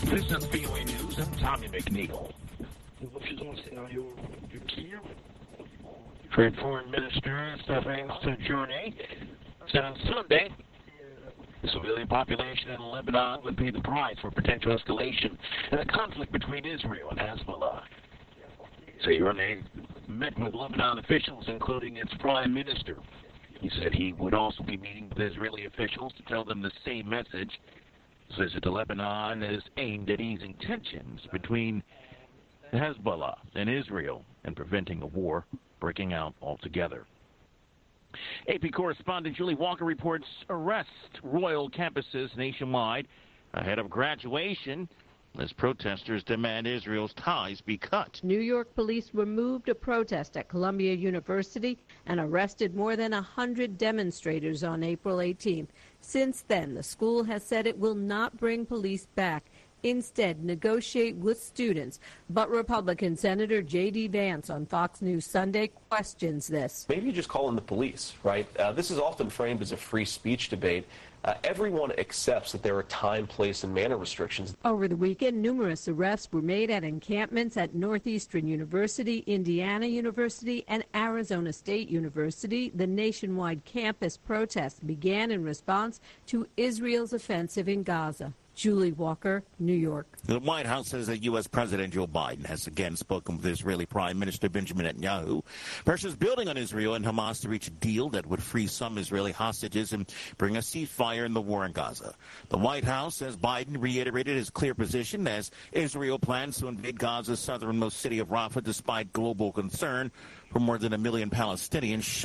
This is VOA News. I'm Tommy McNeil. Trade Foreign Minister Stefan Sejourne said on Sunday the civilian population in Lebanon would pay the price for potential escalation in the conflict between Israel and Hezbollah. Sejourne met with Lebanon officials, including its prime minister. He said he would also be meeting with Israeli officials to tell them the same message. His visit to Lebanon is aimed at easing tensions between Hezbollah and Israel and preventing a war breaking out altogether. AP correspondent Julie Walker reports arrest royal campuses nationwide ahead of graduation as protesters demand Israel's ties be cut. New York police removed a protest at Columbia University and arrested more than 100 demonstrators on April 18th. Since then, the school has said it will not bring police back, instead negotiate with students. But Republican Senator J.D. Vance on Fox News Sunday questions this. Maybe you just call in the police, right? This is often framed as a free speech debate. Everyone accepts that there are time, place, and manner restrictions. Over the weekend, numerous arrests were made at encampments at Northeastern University, Indiana University, and Arizona State University. The nationwide campus protests began in response to Israel's offensive in Gaza. Julie Walker, New York. The White House says that U.S. President Joe Biden has again spoken with Israeli Prime Minister Benjamin Netanyahu. Pressure's building on Israel and Hamas to reach a deal that would free some Israeli hostages and bring a ceasefire in the war in Gaza. The White House says Biden reiterated his clear position as Israel plans to invade Gaza's southernmost city of Rafah despite global concern for more than 1 million Palestinians